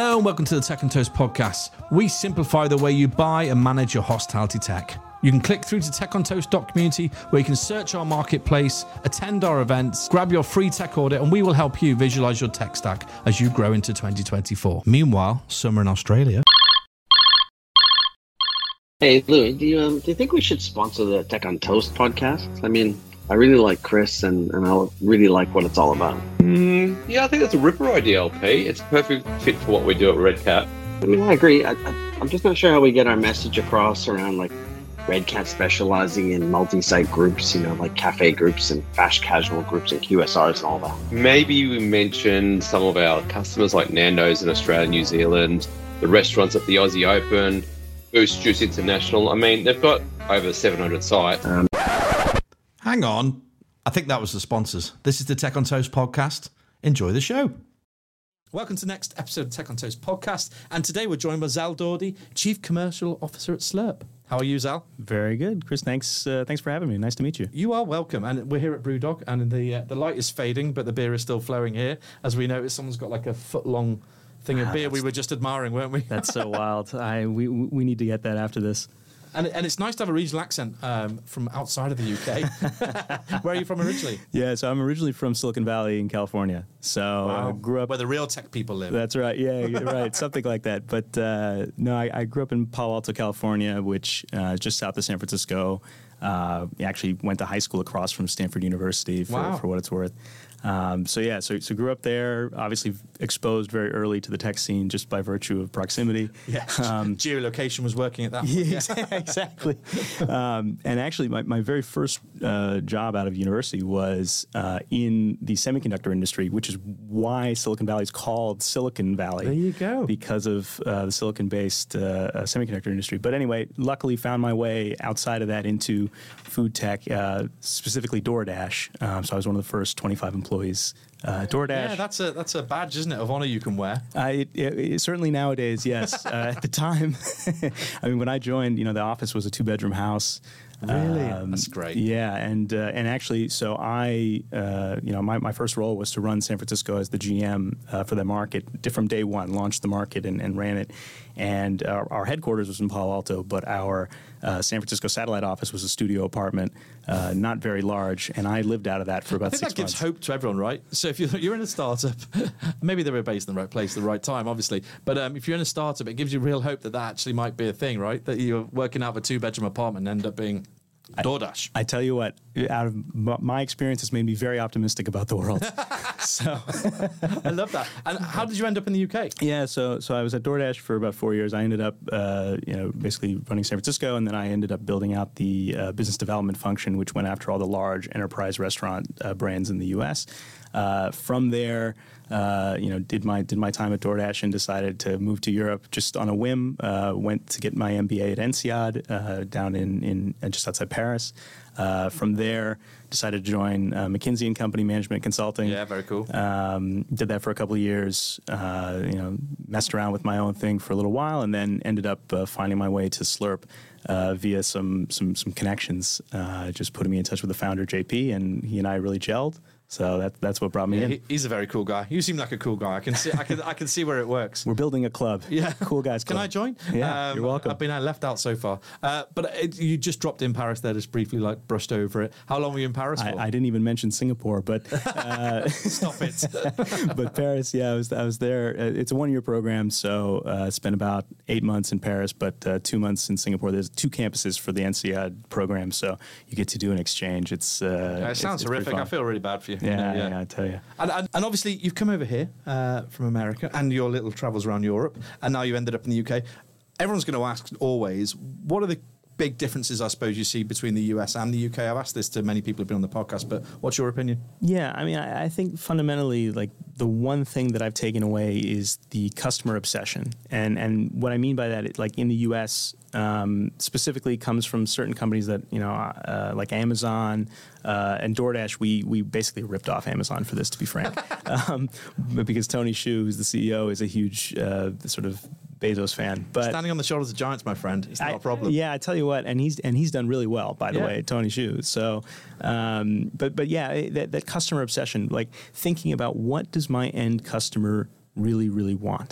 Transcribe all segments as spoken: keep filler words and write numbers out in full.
Hello and welcome to the Tech and Toast podcast. We simplify the way you buy and manage your hospitality tech. You can click through to tech on toast dot community where you can search our marketplace, attend our events, grab your free tech audit, and we will help you visualize your tech stack as you grow into twenty twenty-four. Meanwhile, summer in Australia. Hey, Lou, do you, um, do you think we should sponsor the Tech on Toast podcast? I mean, I really like Chris and, and I really like what it's all about. Mm, yeah, I think that's a ripper idea, L P. It's a perfect fit for what we do at Red Cat. I mean, I agree. I, I, I'm just not sure how we get our message across around like Red Cat specializing in multi-site groups, you know, like cafe groups and fast casual groups and Q S Rs and all that. Maybe we mention some of our customers like Nando's in Australia, New Zealand, the restaurants at the Aussie Open, Boost Juice International. I mean, they've got over seven hundred sites. Um, Hang on. I think that was the sponsors. This is the Tech on Toast podcast. Enjoy the show. Welcome to the next episode of Tech on Toast podcast. And today we're joined by Zal Daugherty, Chief Commercial Officer at Slurp. How are you, Zal? Very good. Chris, thanks uh, thanks for having me. Nice to meet you. You are welcome. And we're here at Brewdog, and the uh, the light is fading, but the beer is still flowing here. As we notice, someone's got like a foot-long thing of Ah, beer we were just admiring, weren't we? That's so wild. I we we need to get that after this. And, and it's nice to have a regional accent um, from outside of the U K. Where are you from originally? Yeah, so I'm originally from Silicon Valley in California. So Wow. I grew up. Where the real tech people live. That's right. Yeah, you're right. Something like that. But uh, no, I, I grew up in Palo Alto, California, which uh, is just south of San Francisco. Uh, actually went to high school across from Stanford University for, Wow. for what it's worth. Um, so yeah, so so grew up there. Obviously exposed very early to the tech scene just by virtue of proximity. Yeah. Um, Geolocation was working at that point. Yeah, exactly. um, and actually, my, my very first uh, job out of university was uh, in the semiconductor industry, which is why Silicon Valley is called Silicon Valley. There you go. Because of uh, the silicon-based uh, uh, semiconductor industry. But anyway, luckily found my way outside of that into food tech, uh, specifically DoorDash. Um, so I was one of the first twenty-five employees. Uh, DoorDash. Yeah, that's a that's a badge, isn't it, of honor you can wear. Uh, it, it, it, certainly nowadays, yes. uh, at the time, I mean, when I joined, you know, the office was a two-bedroom house. Really? That's great. Yeah, and uh, and actually, so I, uh, you know, my, my first role was to run San Francisco as the G M uh, for the market from day one, launched the market and, and ran it. And our, our headquarters was in Palo Alto, but our uh, San Francisco satellite office was a studio apartment, uh, not very large, and I lived out of that for about I think six that gives months. hope to everyone, right? So if you're, you're in a startup, maybe they were based in the right place at the right time, obviously. But um, if you're in a startup, it gives you real hope that that actually might be a thing, right? That you're working out of a two-bedroom apartment and end up being DoorDash. I tell you what, out of m- my experience, has made me very optimistic about the world. so, I love that. And how did you end up in the U K? yeah, so so I was at DoorDash for about four years. I ended up, uh, you know, basically running San Francisco, and then I ended up building out the uh, business development function, which went after all the large enterprise restaurant uh, brands in the U S. Uh, from there, uh, you know, did my did my time at DoorDash and decided to move to Europe just on a whim. Uh, went to get my M B A at INSEAD uh, down in, in uh, just outside Paris. Uh, from there, decided to join uh, McKinsey and Company Management Consulting. Yeah, very cool. Um, did that for a couple of years. Uh, you know, messed around with my own thing for a little while, and then ended up uh, finding my way to Slurp uh, via some some some connections. Uh, just putting me in touch with the founder J P, and he and I really gelled. So that that's what brought me Yeah, in. he, he's a very cool guy. You seem like a cool guy. I can see. I can. I can see where it works. We're building a club. Yeah, Cool guys Can club. I join? Yeah, you're welcome. I've been uh, left out so far. Uh, but it, you just dropped in Paris there, just briefly, like brushed over it. How long were you in Paris for? I, I didn't even mention Singapore, but uh, Stop it. but Paris, yeah, I was I was there. Uh, It's a one year program, so uh, spent about eight months in Paris, but uh, two months in Singapore. There's two campuses for the INSEAD program, so you get to do an exchange. It's uh, Yeah, it it's- sounds it's pretty horrific. I fun. feel really bad for you. Yeah, You know, yeah, I tell you. And, and, and obviously, you've come over here uh, from America and your little travels around Europe, and now you ended up in the U K. Everyone's going to ask always, what are the big differences, I suppose, you see between the U S and the U K? I've asked this to many people who've been on the podcast, but what's your opinion? Yeah, I mean, I, I think fundamentally, like the one thing that I've taken away is the customer obsession, and and what I mean by that, it, like in the U S, um, specifically, comes from certain companies that you know, uh, like Amazon uh, and DoorDash. We we basically ripped off Amazon for this, to be frank, um, but because Tony Xu, who's the C E O, is a huge uh, sort of Bezos fan. But Standing on the shoulders of giants, my friend, it's not I, a problem. Yeah, I tell you what, and he's and he's done really well, by the Yeah. way, Tony Xu. So, um, but but yeah, that, that customer obsession, like thinking about what does my end customer really really want.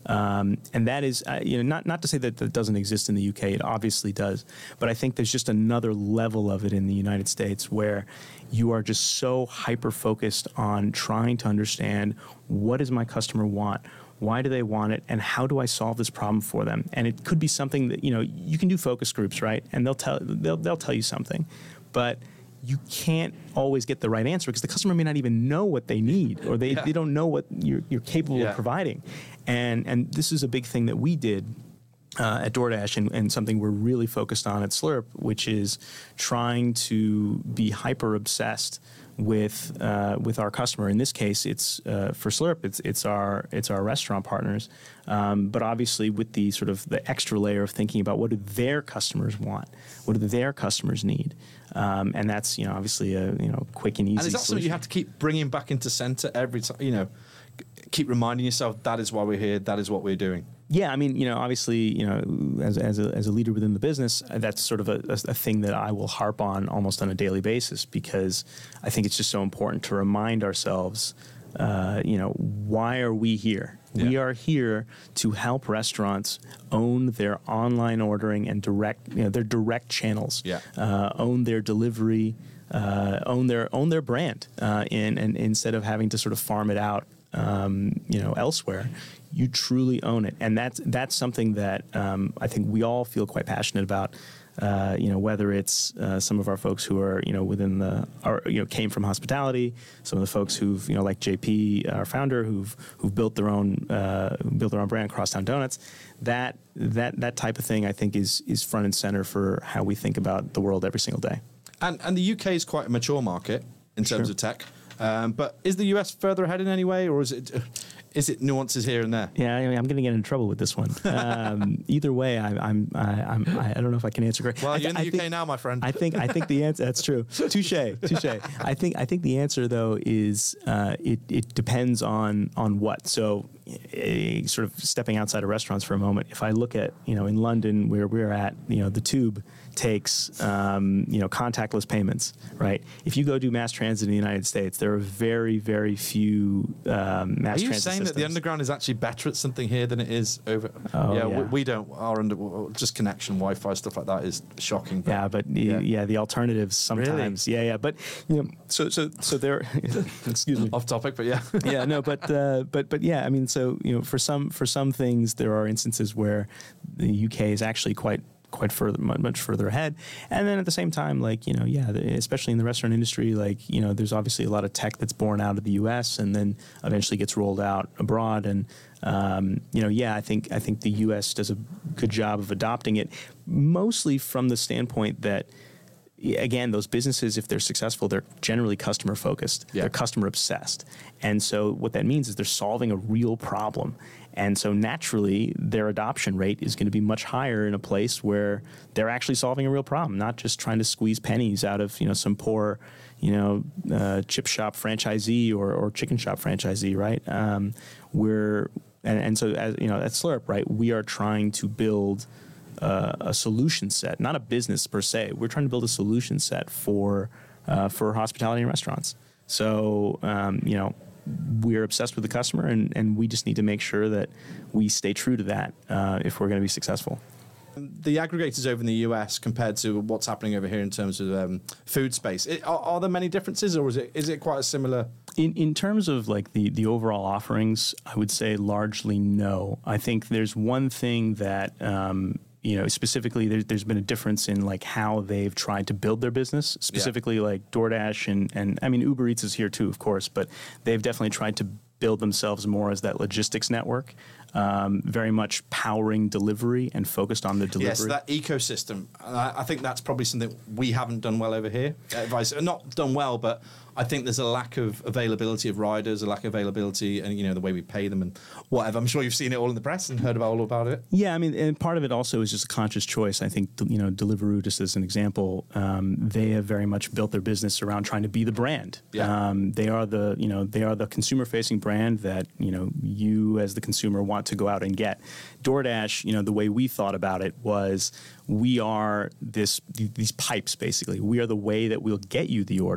Um, and that is, uh, you know, not, not to say that that doesn't exist in the U K. It obviously does. But I think there's just another level of it in the United States where you are just so hyper-focused on trying to understand, what does my customer want? Why do they want it? And how do I solve this problem for them? And it could be something that, you know, you can do focus groups, right? And they'll tell they'll they'll tell you something, but you can't always get the right answer because the customer may not even know what they need, or they, Yeah. they don't know what you're, you're capable Yeah. of providing. And and this is a big thing that we did uh, at DoorDash, and, and something we're really focused on at Slurp, which is trying to be hyper obsessed with uh, with our customer. In this case, it's uh, for Slurp, it's it's our it's our restaurant partners, um, but obviously with the sort of the extra layer of thinking about what do their customers want, what do their customers need, um, and that's you know obviously a you know quick and easy. And is that something solution. you have to keep bringing back into center every time? You know, keep reminding yourself that is why we're here. That is what we're doing. Yeah, I mean, you know, obviously, you know, as as a, as a leader within the business, uh, that's sort of a, a, a thing that I will harp on almost on a daily basis, because I think it's just so important to remind ourselves, uh, you know, why are we here? Yeah. We are here to help restaurants own their online ordering and direct, you know, their direct channels. Yeah. Uh, own their delivery, uh, own their own their brand, uh, in, and instead of having to sort of farm it out, um, you know, elsewhere. You truly own it, and that's that's something that um, I think we all feel quite passionate about. Uh, you know, whether it's uh, some of our folks who are you know within the, or you know came from hospitality, some of the folks who've you know like J P, our founder, who've who've built their own uh, built their own brand, Crosstown Donuts. That that that type of thing, I think, is is front and center for how we think about the world every single day. And and the U K is quite a mature market in terms Sure. of tech. Um, but is the U S further ahead in any way, or is it is it nuances here and there? Yeah, I mean, I'm going to get in trouble with this one. Um, either way, I, I'm I, I'm I don't know if I can answer correctly. Well, I you're in the I U K think- now, my friend. I think I think the answer that's true. Touche, touche. I think I think the answer though is uh, it it depends on on what. So, eh, sort of stepping outside of restaurants for a moment. If I look at you know in London where we're at, you know the Tube takes um, you know contactless payments, right? If you go do mass transit in the United States, there are very very few um, mass Are you transit saying that the systems. underground is actually better at something here than it is over? Oh, yeah, yeah. We, we don't. Our under just connection, Wi-Fi, stuff like that is shocking. Yeah, but the, Yeah. yeah. the alternatives sometimes. Yeah, yeah, but you know, so so so there. Excuse me. Off topic, but yeah. yeah, no, but uh, but but yeah, I mean, so you know, for some for some things, there are instances where the U K is actually quite quite further much, much further ahead, and then at the same time, like you know, yeah, the, especially in the restaurant industry, like you know, there's obviously a lot of tech that's born out of the U S and then eventually gets rolled out abroad, and um, you know, yeah, I think I think the U S does a good job of adopting it, mostly from the standpoint that. Again, those businesses, if they're successful, they're generally customer focused. Yeah. They're customer obsessed. And so what that means is they're solving a real problem. And so naturally, their adoption rate is going to be much higher in a place where they're actually solving a real problem, not just trying to squeeze pennies out of, you know, some poor, you know, uh, chip shop franchisee or, or chicken shop franchisee, right? Um, we're, and, and so, as you know, at Slurp, right, we are trying to build Uh, a solution set, not a business per se. We're trying to build a solution set for uh, for hospitality and restaurants. So um, you know, we're obsessed with the customer, and, and we just need to make sure that we stay true to that uh, if we're going to be successful. The aggregators over in the U S compared to what's happening over here in terms of um, food space, it, are, are there many differences, or is it is it quite a similar? In in terms of like the the overall offerings, I would say largely no. I think there's one thing that. Um, You know, specifically, there, there's been a difference in like how they've tried to build their business. Specifically, yeah. like DoorDash and and I mean Uber Eats is here too, of course, but they've definitely tried to build themselves more as that logistics network, um, very much powering delivery and focused on the delivery. Yes, that ecosystem. I, I think that's probably something we haven't done well over here. Advice, not done well, but I think there's a lack of availability of riders, a lack of availability, and you know the way we pay them and whatever. I'm sure you've seen it all in the press and heard about all about it. Yeah, I mean, and part of it also is just a conscious choice. I think you know Deliveroo, just as an example, um, they have very much built their business around trying to be the brand. Yeah. Um, they are the you know they are the consumer-facing brand that you know you as the consumer want to go out and get. DoorDash, you know, the way we thought about it was we are this these pipes basically. We are the way that we'll get you the order.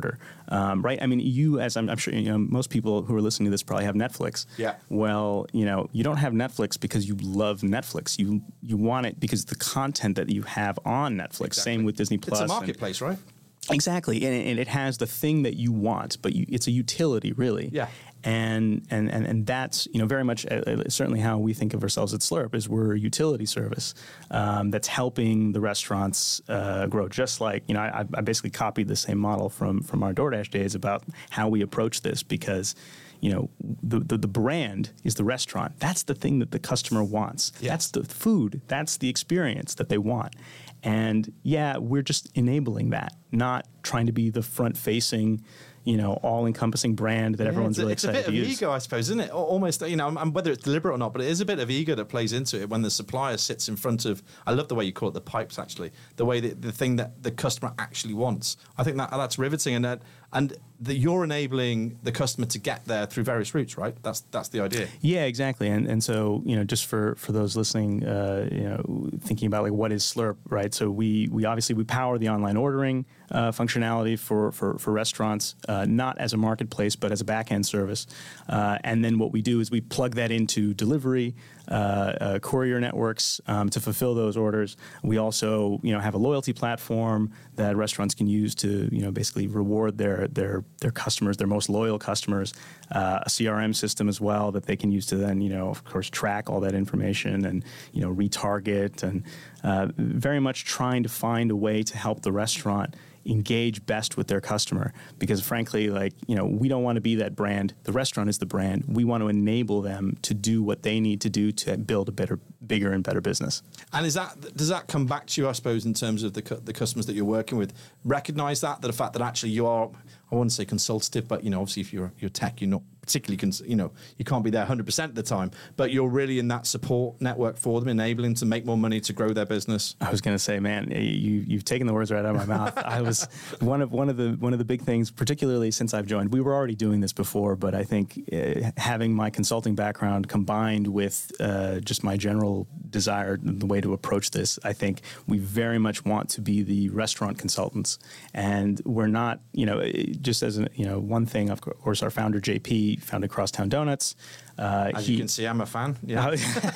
um, right? I mean, you, as I'm, I'm sure, you know, most people who are listening to this probably have Netflix. Yeah. Well, you know, you don't have Netflix because you love Netflix. You you want it because the content that you have on Netflix. Exactly. Same with Disney Plus. It's a marketplace, and, right? Exactly, and, and it has the thing that you want, but you, it's a utility, really. Yeah. And and and, and that's, you know, very much uh, certainly how we think of ourselves at Slurp, is we're a utility service um, that's helping the restaurants uh, grow. Just like, you know, I, I basically copied the same model from from our DoorDash days about how we approach this, because, you know, the, the the brand is the restaurant. That's the thing that the customer wants. Yeah. That's the food. That's the experience that they want. And yeah, we're just enabling that, not trying to be the front-facing, you know, all-encompassing brand that Yeah, everyone's it's a, really it's a excited bit to of use. ego, I suppose, isn't it? Al- Almost, you know, and whether it's deliberate or not, but it is a bit of ego that plays into it when the supplier sits in front of. I love the way you call it the pipes. Actually, the way that the thing that the customer actually wants. I think that that's riveting, and that and that you're enabling the customer to get there through various routes, right? That's that's the idea. Yeah, exactly. And and so, you know, just for, for those listening, uh, you know, thinking about like what is Slurp, right? So we we obviously we power the online ordering uh, functionality for for for restaurants, uh, not as a marketplace, but as a back end service. Uh, and then what we do is we plug that into delivery, uh, uh, courier networks um, to fulfill those orders. We also, you know, have a loyalty platform that restaurants can use to, you know, basically reward their their their customers, their most loyal customers. Uh, a C R M system as well that they can use to then, you know, of course, track all that information and, you know, retarget, and uh, very much trying to find a way to help the restaurant engage best with their customer. Because frankly, like, you know, we don't want to be that brand. The restaurant is the brand. We want to enable them to do what they need to do to build a better, bigger and better business. And is that does that come back to you, I suppose, in terms of the cu- the customers that you're working with? Recognize that, that the fact that actually you are, I wouldn't say consultative, but, you know, obviously if you're you're tech, you're not particularly, cons- you know, you can't be there one hundred percent of the time, but you're really in that support network for them, enabling them to make more money, to grow their business. I was going to say, man, you you've taken the words right out of my mouth. I was one of one of the one of the big things, particularly since I've joined. We were already doing this before, but I think uh, having my consulting background combined with uh, just my general desire, the way to approach this, I think we very much want to be the restaurant consultants, and we're not, you know, just as a, you know, one thing. Of course, our founder J P founded Crosstown Donuts. Uh, As he, you can see, I'm a fan. Yeah,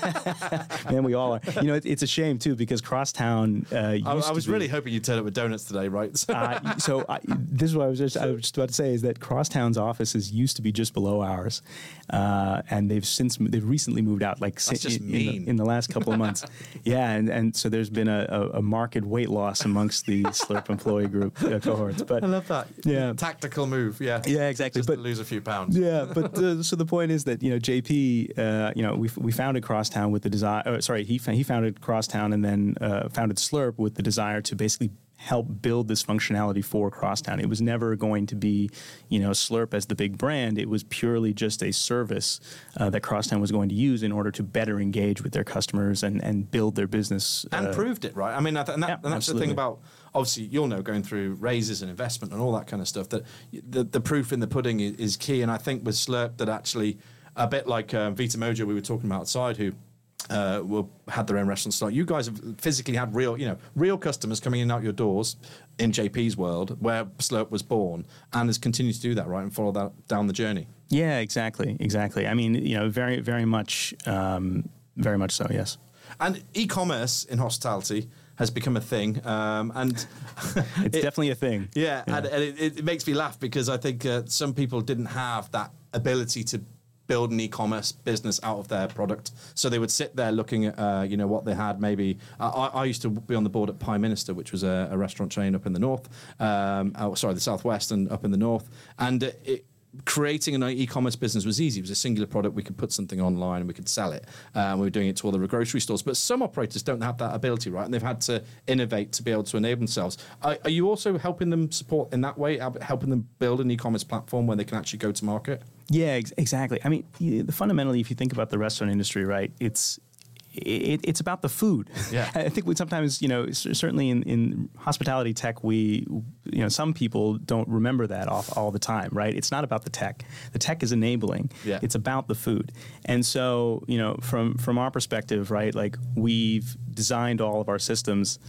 man, we all are. You know, it, it's a shame too, because Crosstown. Uh, used I, I was to be, really hoping you'd turn up with donuts today, right? uh, so I, this is what I was just I was just about to say, is that Crosstown's offices used to be just below ours, uh, and they've since they've recently moved out. Like That's just in, in, mean. the, in the last couple of months, yeah, and, and so there's been a, a, a marked weight loss amongst the Slurp employee group uh, cohorts. But I love that. Yeah. Tactical move. Yeah. Yeah, exactly. Just But to lose a few pounds. yeah, but uh, so the point is that, you know, J P, uh, you know, we we founded Crosstown with the desire. Uh, sorry, he he founded Crosstown and then uh, founded Slurp with the desire to basically help build this functionality for Crosstown. It was never going to be, you know, Slurp as the big brand. It was purely just a service uh, that Crosstown was going to use in order to better engage with their customers and, and build their business. And uh, proved it, right? I mean, I th- and, that, yeah, and that's absolutely. the thing about, obviously, you'll know, going through raises and investment and all that kind of stuff, that the, the proof in the pudding is, is key. And I think with Slurp, that actually, a bit like um, Vita Mojo we were talking about outside, who uh, were, had their own restaurant start. You guys have physically had real, you know, real customers coming in and out your doors in J P's world, where Slurp was born, and has continued to do that, right, and follow that down the journey. Yeah, exactly, exactly. I mean, you know, very, very much, um, very much so. Yes. And e-commerce in hospitality has become a thing, um, and It's it- definitely a thing. Yeah, Yeah. and, and it, it makes me laugh because I think uh, some people didn't have that ability to build an e-commerce business out of their product, so they would sit there looking at uh, you know, what they had. Maybe uh, I, I used to be on the board at Pie Minister, which was a, a restaurant chain up in the north, um, oh, sorry, the southwest and up in the north, and uh, it. Creating an e-commerce business was easy. It was a singular product. We could put something online and we could sell it. Um, we were doing it to all the grocery stores. But some operators don't have that ability, right? And they've had to innovate to be able to enable themselves. Are, are you also helping them support in that way, helping them build an e-commerce platform where they can actually go to market? Yeah, ex- exactly. I mean, y- the fundamentally, if you think about the restaurant industry, right, it's it, it's about the food. Yeah. I think we sometimes, you know, c- certainly in, in hospitality tech, we, you know, some people don't remember that off all the time, right? It's not about the tech. The tech is enabling. Yeah. It's about the food. And so, you know, from from our perspective, right, like we've designed all of our systems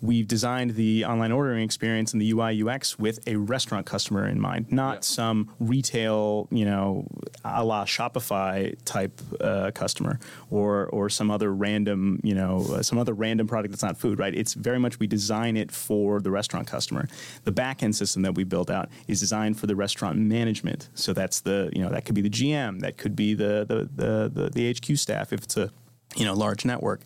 we've designed the online ordering experience and the U I U X with a restaurant customer in mind, not yeah. some retail, you know, a la Shopify type uh, customer or or some other random, you know, uh, some other random product that's not food, right? It's very much we design it for the restaurant customer. The back end system that we built out is designed for the restaurant management. So that's the, you know, that could be the G M, that could be the the the the, the H Q staff if it's a you know, large network,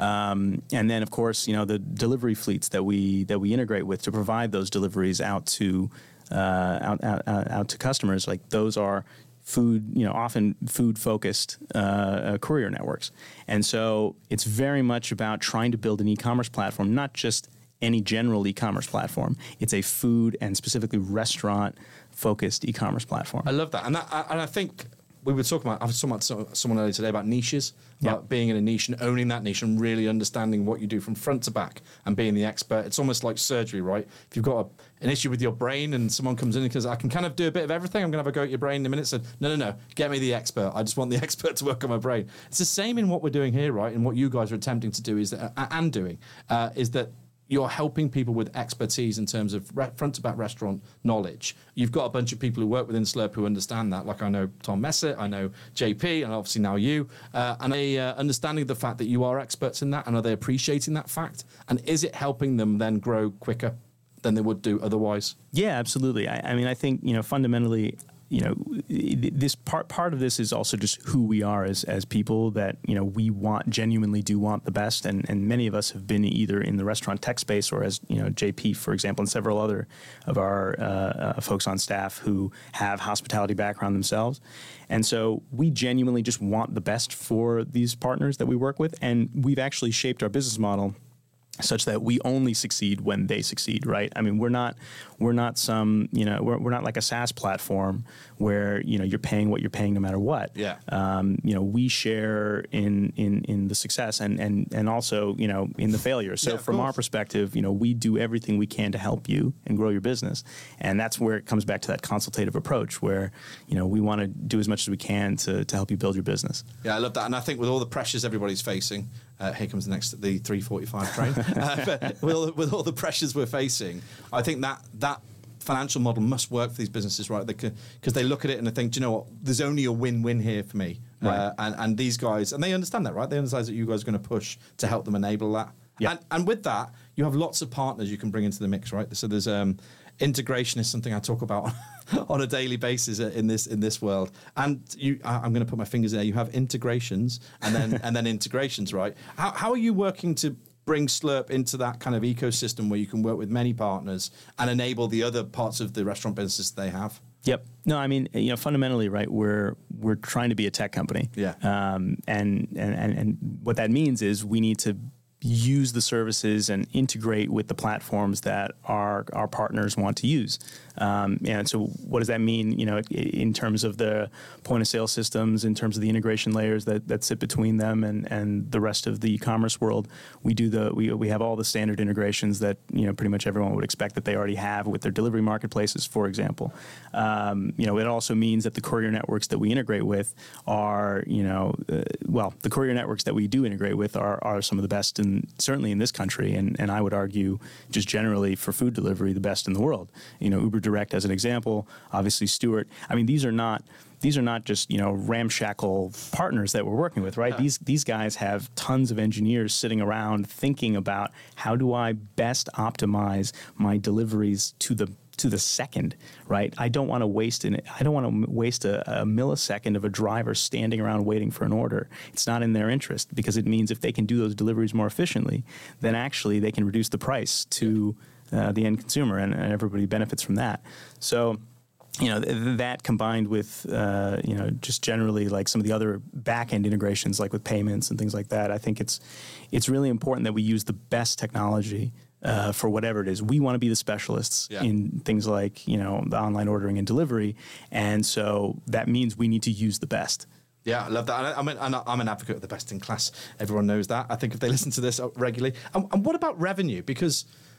um, and then of course, you know, the delivery fleets that we that we integrate with to provide those deliveries out to uh, out, out out to customers. Like those are food, you know, often food focused uh, uh, courier networks, and so it's very much about trying to build an e-commerce platform, not just any general e-commerce platform. It's a food and specifically restaurant focused e-commerce platform. I love that, and that, and I think. We were talking about, I was talking about someone earlier today about niches, about yep. being in a niche and owning that niche and really understanding what you do from front to back and being the expert. It's almost like surgery, right? If you've got a, an issue with your brain and someone comes in and says, I can kind of do a bit of everything, I'm going to have a go at your brain in a minute. So, no, no, no, get me the expert. I just want the expert to work on my brain. It's the same in what we're doing here, right? And what you guys are attempting to do is that, uh, and doing, uh, is that you're helping people with expertise in terms of re- front-to-back restaurant knowledge. You've got a bunch of people who work within Slurp who understand that. Like I know Tom Messett, I know J P, and obviously now you. Uh, and they uh, understanding the fact that you are experts in that, and are they appreciating that fact? And is it helping them then grow quicker than they would do otherwise? Yeah, absolutely. I, I mean, I think, you know, fundamentally, you know, this part part of this is also just who we are as as people, that, you know, we want, genuinely do want the best. And, and many of us have been either in the restaurant tech space or as, you know, J P, for example, and several other of our uh, uh, folks on staff who have hospitality background themselves. And so we genuinely just want the best for these partners that we work with. And we've actually shaped our business model such that we only succeed when they succeed, right? I mean, we're not we're not some, you know, we're, we're not like a SaaS platform where, you know, you're paying what you're paying no matter what. Yeah. Um, you know, we share in in in the success and and and also, you know, in the failure. So yeah, from course. our perspective, you know, we do everything we can to help you and grow your business. And that's where it comes back to that consultative approach where, you know, we want to do as much as we can to to help you build your business. Yeah, I love that. And I think with all the pressures everybody's facing, uh, here comes the next, the three forty-five train. uh, but with all, with all the pressures we're facing, I think that that financial model must work for these businesses, right? Because they look at it and they think, do you know what? There's only a win-win here for me. Right. Uh, and, and these guys, and they understand that, right? They understand that you guys are going to push to help them enable that. Yeah. And, and with that, you have lots of partners you can bring into the mix, right? So there's um, integration is something I talk about on a daily basis in this in this world. And you, I, I'm going to put my fingers there. You have integrations and then and then integrations, right? How, how are you working to bring Slurp into that kind of ecosystem where you can work with many partners and enable the other parts of the restaurant business they have? Yep. No, I mean, you know, fundamentally, right, we're we're trying to be a tech company. Yeah. Um, and, and, and, and what that means is we need to use the services and integrate with the platforms that our our partners want to use. Um, and so what does that mean, you know, in terms of the point of sale systems, in terms of the integration layers that, that sit between them and, and the rest of the e-commerce world? We do the we we have all the standard integrations that, you know, pretty much everyone would expect that they already have with their delivery marketplaces, for example. Um, you know, it also means that the courier networks that we integrate with are, you know, uh, well, the courier networks that we do integrate with are are some of the best in certainly in this country, and, and I would argue just generally for food delivery, the best in the world. You know, Uber Direct as an example, obviously Stewart. I mean, these are not these are not just, you know, ramshackle partners that we're working with, right? Yeah. These these guys have tons of engineers sitting around thinking about how do I best optimize my deliveries to the to the second, right? I don't want to waste an, I don't want to waste a, a millisecond of a driver standing around waiting for an order. It's not in their interest, because it means if they can do those deliveries more efficiently, then actually they can reduce the price to uh, the end consumer, and, and everybody benefits from that. So, you know, th- that combined with, uh, you know, just generally like some of the other back-end integrations, like with payments and things like that, I think it's it's really important that we use the best technology Uh, for whatever it is. We want to be the specialists yeah. in things like, you know, the online ordering and delivery. And so that means we need to use the best. Yeah, I love that. I, I'm, an, I'm an advocate of the best in class. Everyone knows that. I think if they listen to this regularly. And, and what about revenue? Because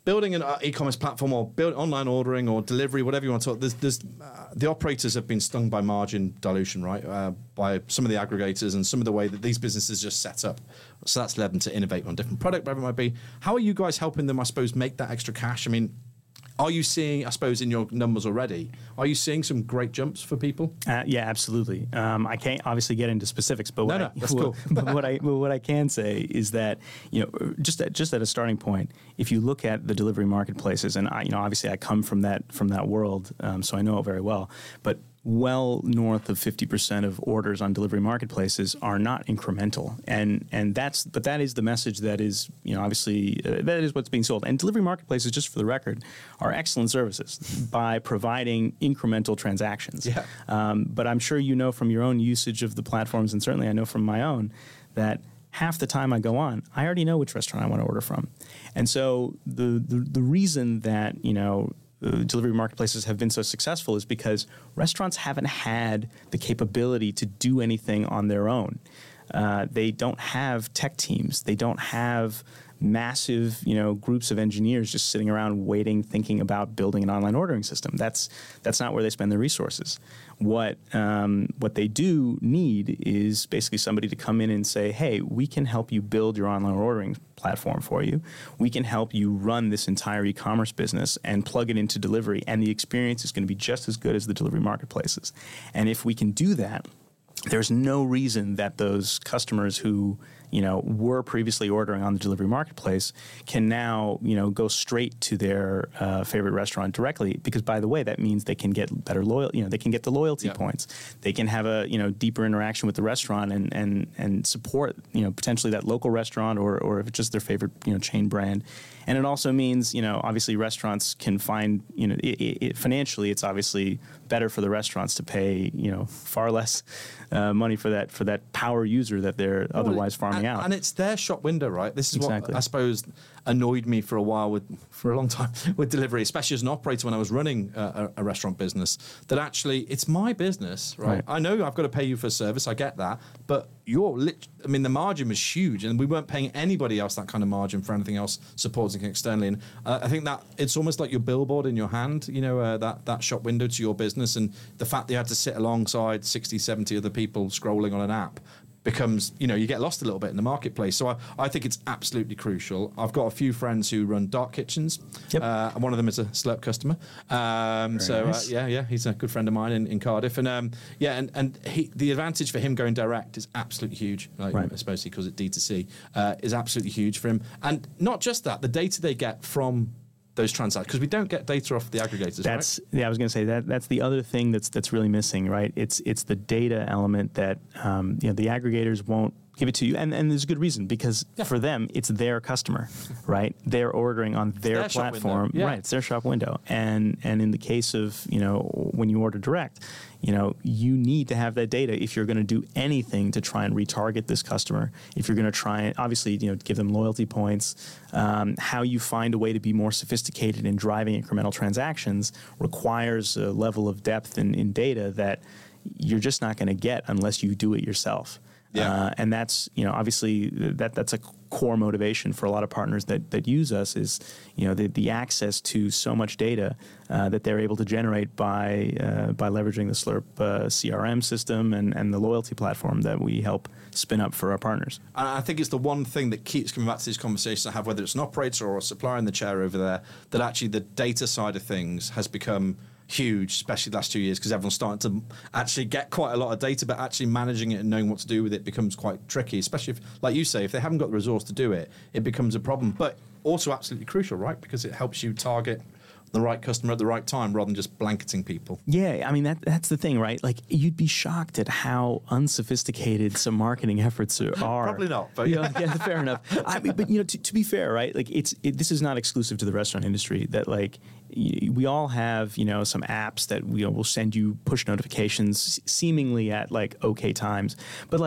building an uh, e-commerce platform or build online ordering or delivery, whatever you want to talk, there's, there's uh, the operators have been stung by margin dilution, right? Uh, by some of the aggregators and some of the way that these businesses just set up. So that's led them to innovate on different product, whatever it might be. How are you guys helping them, I suppose, make that extra cash? I mean, are you seeing, I suppose, in your numbers already, are you seeing some great jumps for people? Uh, yeah, absolutely. Um, I can't obviously get into specifics, but what, no, I, no, that's what, cool. but what I what I can say is that, you know, just at, just at a starting point, if you look at the delivery marketplaces, and I, you know, obviously I come from that from that world, um, so I know it very well, but well north of fifty percent of orders on delivery marketplaces are not incremental, and and that's but that is the message that is, you know, obviously uh, that is what's being sold. And delivery marketplaces, just for the record, are excellent services by providing incremental transactions. Yeah. Um, but I'm sure you know from your own usage of the platforms, and certainly I know from my own, that half the time I go on, I already know which restaurant I want to order from, and so the the, the reason that, you know, Uh, delivery marketplaces have been so successful is because restaurants haven't had the capability to do anything on their own. Uh, they don't have tech teams. They don't have massive, you know, groups of engineers just sitting around waiting, thinking about building an online ordering system. That's that's not where they spend their resources. What um, what they do need is basically somebody to come in and say, "Hey, we can help you build your online ordering platform for you. We can help you run this entire e-commerce business and plug it into delivery, and the experience is going to be just as good as the delivery marketplaces." And if we can do that, there's no reason that those customers who, you know, were previously ordering on the delivery marketplace can now, you know, go straight to their uh, favorite restaurant directly. Because, by the way, that means they can get better loyal, you know, they can get the loyalty yeah. points. They can have a, you know, deeper interaction with the restaurant and and and support, you know, potentially that local restaurant or or if it's just their favorite, you know, chain brand. And it also means, you know, obviously restaurants can find, you know, it, it, financially, it's obviously better for the restaurants to pay, you know, far less uh, money for that for that power user that they're well, otherwise farming and, out. And it's their shop window, right? This is exactly. what I suppose annoyed me for a while with for a long time with delivery, especially as an operator when I was running a, a restaurant business. That actually, it's my business, right? right? I know I've got to pay you for service. I get that, but you're lit- I mean, the margin was huge, and we weren't paying anybody else that kind of margin for anything else supporting externally. And uh, I think that it's almost like your billboard in your hand, you know, uh, that, that shop window to your business. And the fact that you had to sit alongside sixty, seventy other people scrolling on an app becomes, you know, you get lost a little bit in the marketplace. So I, I think it's absolutely crucial. I've got a few friends who run dark kitchens. Yep. Uh, and one of them is a Slurp customer. Um, so nice. uh, yeah, yeah, he's a good friend of mine in, in Cardiff. And um, yeah, and, and he, the advantage for him going direct is absolutely huge. Like, right. especially because it's D two C, uh, is absolutely huge for him. And not just that, the data they get from those transactions, because we don't get data off the aggregators. That's right? yeah. I was going to say that that's the other thing that's that's really missing, right? It's it's the data element that um, you know the aggregators won't give it to you, and and there's a good reason, because yeah. for them it's their customer, right? They're ordering on their, their platform, yeah. right? It's their shop window, and and in the case of, you know, when you order direct, you know, you need to have that data if you're going to do anything to try and retarget this customer. If you're going to try and obviously, you know, give them loyalty points, um, how you find a way to be more sophisticated in driving incremental transactions requires a level of depth in, in data that you're just not going to get unless you do it yourself. Yeah. Uh, and that's, you know, obviously that that's a core motivation for a lot of partners that, that use us is, you know, the, the access to so much data uh, that they're able to generate by uh, by leveraging the Slurp uh, C R M system and, and the loyalty platform that we help spin up for our partners. And I think it's the one thing that keeps coming back to these conversations I have, whether it's an operator or a supplier in the chair over there, that actually the data side of things has become huge, especially the last two years, because everyone's starting to actually get quite a lot of data, but actually managing it and knowing what to do with it becomes quite tricky, especially if, like you say, if they haven't got the resource to do it, it becomes a problem. But also absolutely crucial, right? Because it helps you target the right customer at the right time rather than just blanketing people. Yeah, I mean, that that's the thing, right? Like, you'd be shocked at how unsophisticated some marketing efforts are. Probably not, but yeah, yeah, fair enough. I mean, but you know, to, to be fair, right? Like, it's it, this is not exclusive to the restaurant industry. That like y- we all have, you know, some apps that we you know, will send you push notifications seemingly at like okay times, but like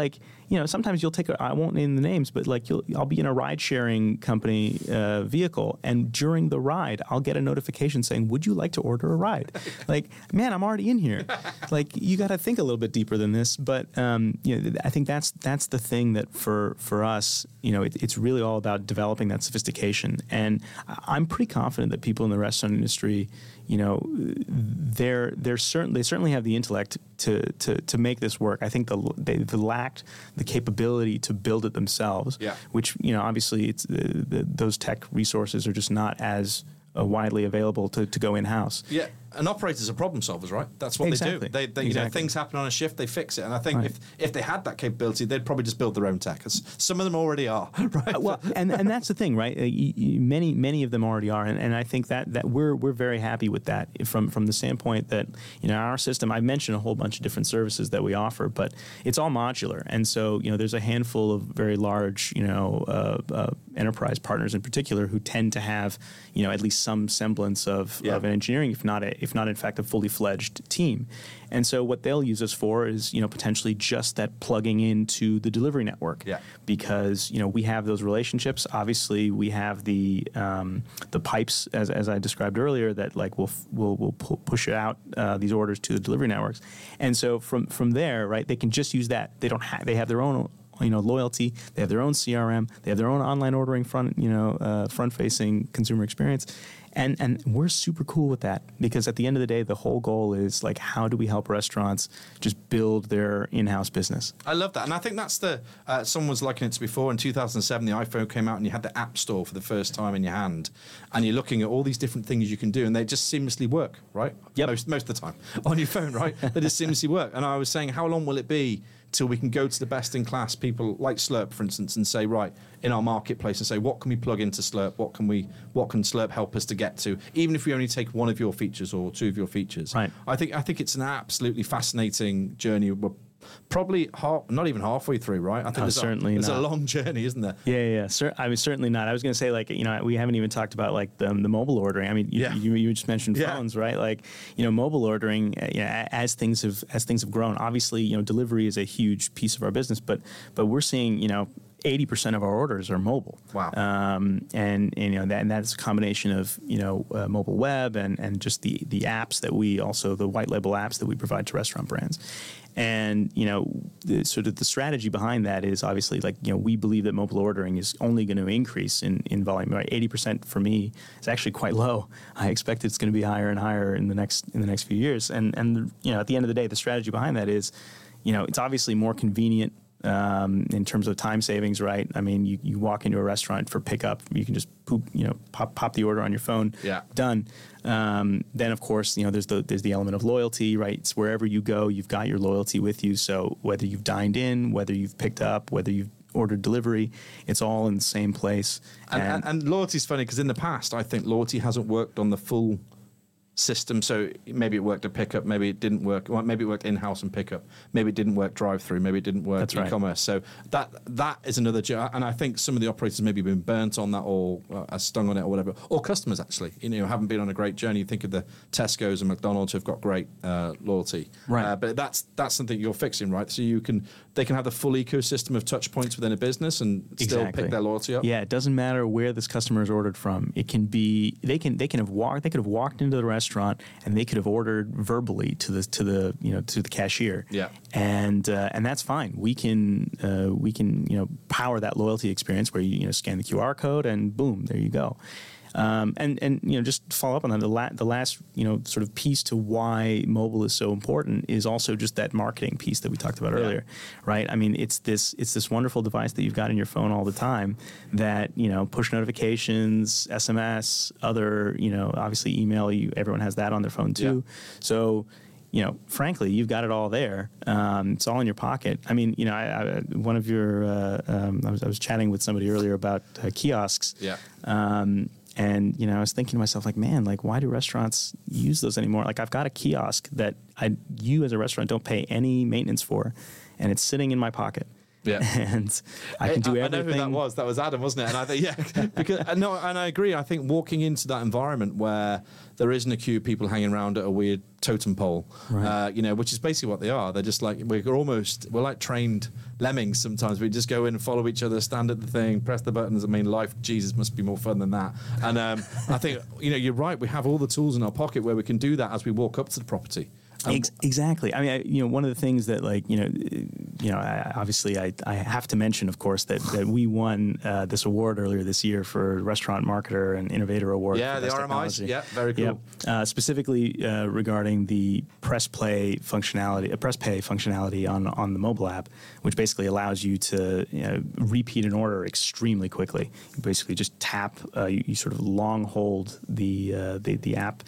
you know, sometimes you'll take a, I won't name the names, but like you'll, I'll be in a ride sharing company uh, vehicle, and during the ride, I'll get a notification saying, would you like to order a ride? Like, man, I'm already in here. Like, you got to think a little bit deeper than this. But, um, you know, I think that's that's the thing that for, for us, you know, it, it's really all about developing that sophistication. And I'm pretty confident that people in the restaurant industry, you know, they're they're certain they certainly have the intellect to to to make this work. I think the they, they lacked the capability to build it themselves. Yeah. Which, you know, obviously it's the, the, those tech resources are just not as uh, widely available to, to go in house. Yeah. And operators are problem solvers, right? That's what Exactly. they do. They, they you know, Exactly. things happen on a shift, they fix it. And I think Right. if if they had that capability, they'd probably just build their own tech. 'Cause some of them already are, right? Uh, well, and, and that's the thing, right? Uh, y- y- many many of them already are, and, and I think that, that we're we're very happy with that from from the standpoint that, you know, our system. I mentioned a whole bunch of different services that we offer, but it's all modular, and so, you know, there's a handful of very large, you know, uh, uh, enterprise partners in particular who tend to have, you know, at least some semblance of, Yeah. of an engineering, if not a, if not in fact a fully fledged team. And so what they'll use us for is, you know, potentially just that plugging into the delivery network. Yeah. Because, you know, we have those relationships. Obviously, we have the um, the pipes, as, as I described earlier, that like will will will pu- push out uh, these orders to the delivery networks. And so from from there, right, they can just use that. They don't have they have their own, you know, loyalty. They have their own C R M. They have their own online ordering front, you know, uh, front-facing consumer experience, and and we're super cool with that, because at the end of the day, the whole goal is like, how do we help restaurants just build their in-house business? I love that, and I think that's the. Uh, someone was likening it to before. In two thousand seven, the iPhone came out, and you had the App Store for the first time in your hand, and you're looking at all these different things you can do, and they just seamlessly work, right? Yep. Most most of the time on your phone, right? They just seamlessly work. And I was saying, how long will it be till we can go to the best-in-class people like Slurp, for instance, and say, right, in our marketplace, and say, what can we plug into Slurp? What can we? What can Slurp help us to get to? Even if we only take one of your features or two of your features, Right. I think I think it's an absolutely fascinating journey. We're probably half, not even halfway through, right? I think Oh, there's, certainly a, there's not. a long journey, isn't there? Yeah, yeah, yeah. Cer- I mean, certainly not. I was going to say, like, you know, we haven't even talked about like the, the mobile ordering. I mean, you, Yeah. you, you just mentioned Yeah. phones, right? Like, you know, mobile ordering. Uh, you know, a- as things have as things have grown, obviously, you know, delivery is a huge piece of our business, but but we're seeing, you know, eighty percent of our orders are mobile. Wow. Um, and, and you know that and that's a combination of, you know, uh, mobile web and and just the the apps that we also the white label apps that we provide to restaurant brands. And, you know, the, sort of the strategy behind that is obviously, like, you know, we believe that mobile ordering is only going to increase in, in volume. Right, eighty percent for me is actually quite low. I expect it's going to be higher and higher in the next in the next few years. And and you know, at the end of the day, the strategy behind that is, you know, it's obviously more convenient um, in terms of time savings, right? I mean, you, you walk into a restaurant for pickup, you can just poop, you know, pop pop the order on your phone. Yeah. Done. Um, then of course, you know, there's the there's the element of loyalty, right? It's wherever you go, you've got your loyalty with you. So whether you've dined in, whether you've picked up, whether you've ordered delivery, it's all in the same place. And, and, and loyalty is funny because in the past, I think loyalty hasn't worked on the full system. So maybe it worked at pickup, maybe it didn't work. Well, maybe it worked in-house and pickup. Maybe it didn't work drive-through. Maybe it didn't work That's right. e-commerce. So that that is another. jo- And I think some of the operators maybe been burnt on that or uh, are stung on it or whatever. Or customers actually, you know, haven't been on a great journey. You think of the Tesco's and McDonald's who've got great uh, loyalty. Right. Uh, but that's that's something you're fixing, right? So you can they can have the full ecosystem of touch points within a business and still Exactly. pick their loyalty up. Yeah, it doesn't matter where this customer is ordered from. It can be they can they can have walked they could have walked into the restaurant and they could have ordered verbally to the to the you know to the cashier. Yeah. and uh, and that's fine. We can uh, we can you know power that loyalty experience where you you know scan the Q R code and boom, there you go. Um, and and you know just to follow up on that, the, la- the last you know sort of piece to why mobile is so important is also just that marketing piece that we talked about Yeah. earlier, right? I mean, it's this it's this wonderful device that you've got in your phone all the time that you know push notifications, S M S, other you know obviously email. You everyone has that on their phone too, so. You know, frankly, you've got it all there. Um, it's all in your pocket. I mean, you know, I, I, one of your, uh, um, I was, I was chatting with somebody earlier about uh, kiosks. Yeah. Um, and you know, I was thinking to myself, like, man, like, why do restaurants use those anymore? Like, I've got a kiosk that I, you as a restaurant don't pay any maintenance for, and it's sitting in my pocket. Yeah. and I can do I, everything. I know who that was. That was Adam, wasn't it? And I think, yeah, because uh, no, and I agree. I think walking into that environment where there isn't a queue of people hanging around at a weird totem pole, Right. uh, you know, which is basically what they are. They're just like, we're almost, we're like trained lemmings sometimes. We just go in and follow each other, stand at the thing, press the buttons. I mean, life, Jesus, must be more fun than that. And um, I think, you know, you're right. We have all the tools in our pocket where we can do that as we walk up to the property. Um, Ex- exactly. I mean, I, you know, one of the things that, like, you know, you know, I, obviously, I, I have to mention, of course, that, that we won uh, this award earlier this year for Restaurant Marketer and Innovator Award. Yeah, for the Best R M Is. Technology. Yeah, very cool. Yeah. Uh, specifically uh, regarding the press play functionality, uh, press pay functionality on on the mobile app, which basically allows you to you know, repeat an order extremely quickly. You basically just tap, uh, you, you sort of long hold the uh, the, the app.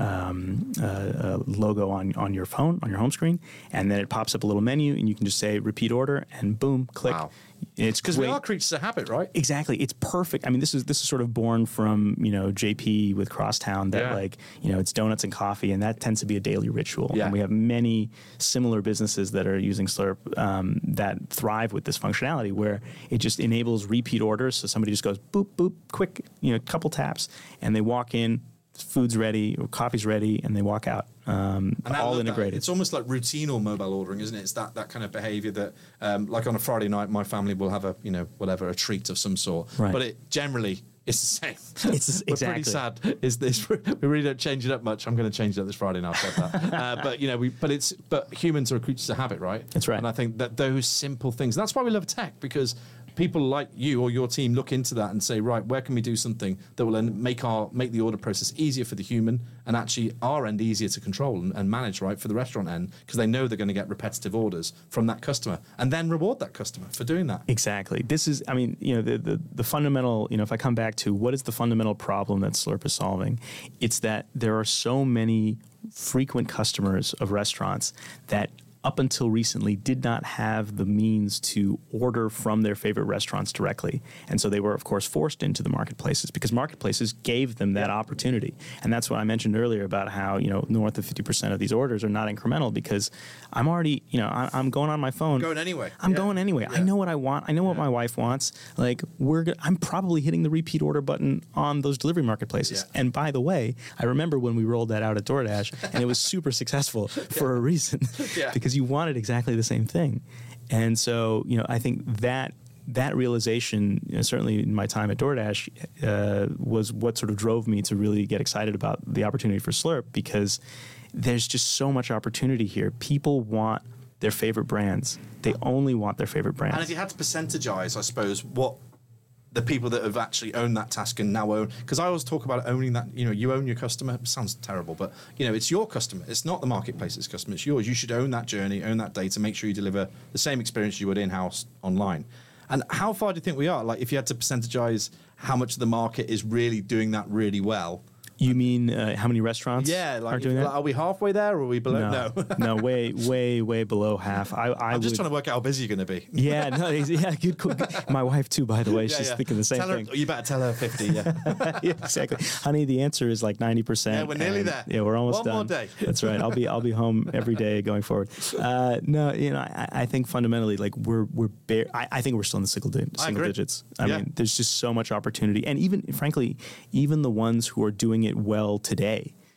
Um, uh, uh, logo on on your phone, on your home screen, and then it pops up a little menu, and you can just say repeat order, and boom, click. Wow. It's Because we great. are creatures of habit, right? Exactly, it's perfect. I mean, this is this is sort of born from you know J P with Crosstown that Yeah. like you know it's donuts and coffee, and that tends to be a daily ritual. Yeah. And we have many similar businesses that are using Slurp um, that thrive with this functionality, where it just enables repeat orders. So somebody just goes boop boop, quick, you know, couple taps, and they walk in. Food's ready or coffee's ready, and they walk out. Um, And I all love that. integrated. It's almost like routine or mobile ordering, isn't it? It's that, that kind of behavior that, um, like on a Friday night, my family will have a, you know, whatever, a treat of some sort. Right. But it generally is the same. It's We're exactly. pretty sad. Is this? We really don't change it up much. I'm going to change it up this Friday now. I've said that. uh, but you know, we. But it's. But humans are creatures of habit, right? That's right. And I think that those simple things. That's why we love tech, because people like you or your team look into that and say, right, where can we do something that will then make our make the order process easier for the human and actually our end easier to control and, and manage, right, for the restaurant end, because they know they're going to get repetitive orders from that customer and then reward that customer for doing that. Exactly. This is, I mean, you know, the, the, the fundamental, you know, if I come back to what is the fundamental problem that Slurp is solving, it's that there are so many frequent customers of restaurants that up until recently did not have the means to order from their favorite restaurants directly. And so they were, of course, forced into the marketplaces because marketplaces gave them that opportunity. And that's what I mentioned earlier about how, you know, north of fifty percent of these orders are not incremental because I'm already, you know, I, I'm going on my phone. Going anyway. I'm Yeah. going anyway. Yeah. I know what I want. I know what my wife wants. Like we're, go- I'm probably hitting the repeat order button on those delivery marketplaces. Yeah. And by the way, I remember when we rolled that out at DoorDash, and it was super successful for a reason, Yeah. because you wanted exactly the same thing. And so, you know, I think that that realization, you know, certainly in my time at DoorDash, uh, was what sort of drove me to really get excited about the opportunity for Slurp, because there's just so much opportunity here. People want their favorite brands. They only want their favorite brands. And if you had to percentagize, I suppose, what the people that have actually owned that task and now own, because I always talk about owning that, you know, you own your customer. It sounds terrible, but, you know, it's your customer. It's not the marketplace's customer. It's yours. You should own that journey, own that data, make sure you deliver the same experience you would in-house online. And how far do you think we are? Like, if you had to percentagize how much of the market is really doing that really well? You mean uh, how many restaurants Yeah, like, are if- doing that? like, are we halfway there or are we below? No. No, no, way, way, way below half. I, I I'm just would, trying to work out how busy you're going to be. Yeah, no, yeah, good, good. My wife too, by the way. Yeah, She's yeah. thinking the same Tell her- thing. you better tell her fifty, yeah. Yeah, exactly, honey. The answer is like ninety percent. Yeah, we're nearly and, there. Yeah, we're almost One done. more day. That's right. I'll be I'll be home every day going forward. Uh, no, you know, I, I think fundamentally, like we're we're bare. I, I think we're still in the single, di- I single agree. digits. I Yeah. mean, there's just so much opportunity, and even frankly, even the ones who are doing it well today.